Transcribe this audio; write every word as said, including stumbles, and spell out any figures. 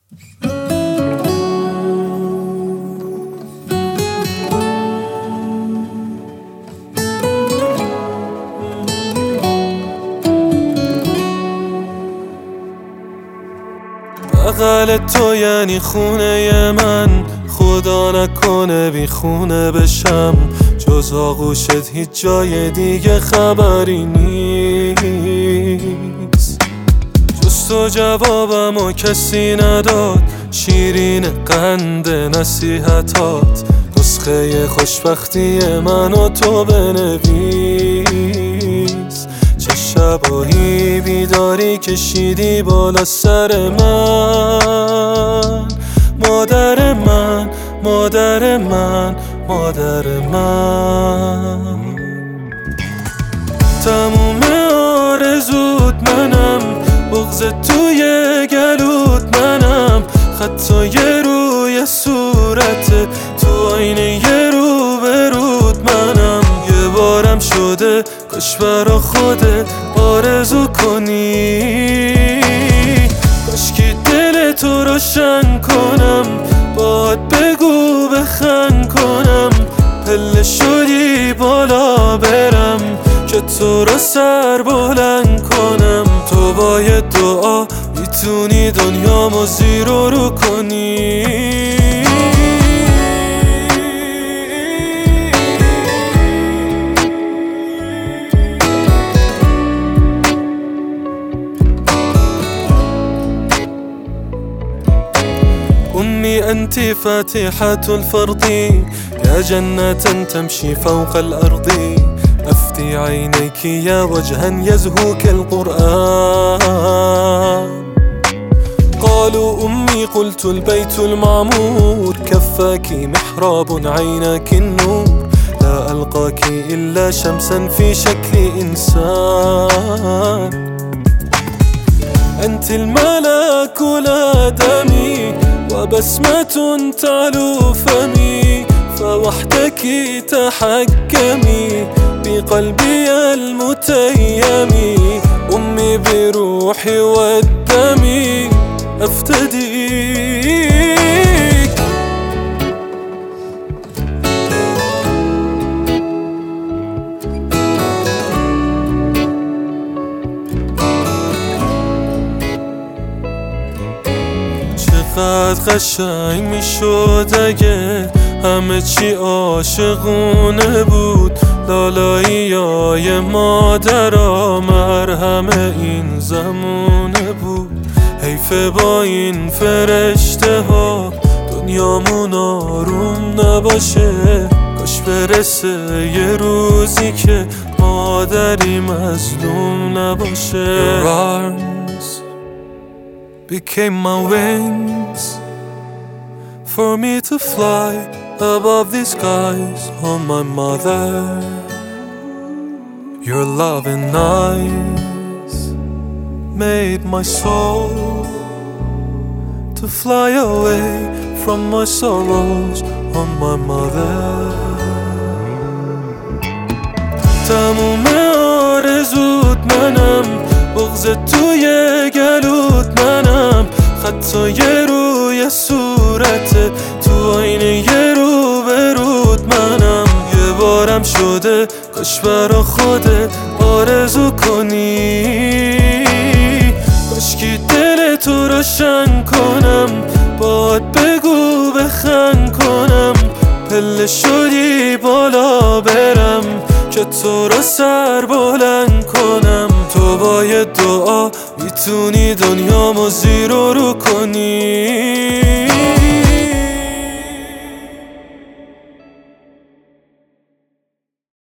بغل تو یعنی خونه من، خدا نکنه بی خونه بشم. جز آغوشت هیچ جای دیگه خبری نیست. جز تو جوابمو کسی نداد، شیرین قند نصیحتات. نسخه خوشبختی منو تو بنویس. چه شبایی بیداری کشیدی بالا سر من، مادر من، مادر من، مادر من. تموم آرزوت منم، بغض توی گلوت منم. خطای روی صورتت تو آینه روبروت منم. یه بارم شده کاش برا خودت آرزو کنی، کاش که دل تو روشن کنم. باهات بگو بخند کنم، پله شدی بالا برم که تو را سر بلند کنم. تو با یه دعا میتونی دنیامو زیر و رو کنی. أمي أنت فاتحة الفرض، يا جنة تمشي فوق الأرض. أفتي عينيك يا وجها يزهو كالقرآن. قالوا أمي قلت البيت المعمور، كفاك محراب عيناك النور. لا ألقاك إلا شمسا في شكل إنسان. أنت الملك الآدمي وبسمة تعلو فمي، فوحدك تحكمي بقلبي المتيم. أمي بروحي والدمي أفتديك. چقدر قشنگ میشد اگه همه چی عاشقونه بود. لالایی های مادرها مرهم این زمونه بود. حیفه با این فرشته ها دنیامون آروم نباشه. کاش برسه یه روزی که مادری مظلوم نباشه. Your arms became my wings for me to fly above the skies. Oh my mother, your loving eyes made my soul to fly away from my sorrows. Oh my mother. تموم آرزوت منم، بغض توی گلوت منم. خطای روی صورتت تو آینه روبروت منم. یه بارم شده کاش برا خودت آرزو کنی، کاش که دل تو روشن کنم. باهات بگو بخند کنم، پله شدی بالا برم که تو را سر بلند کنم. تو با یه دعا میتونی دنیامو زیر و رو کنی.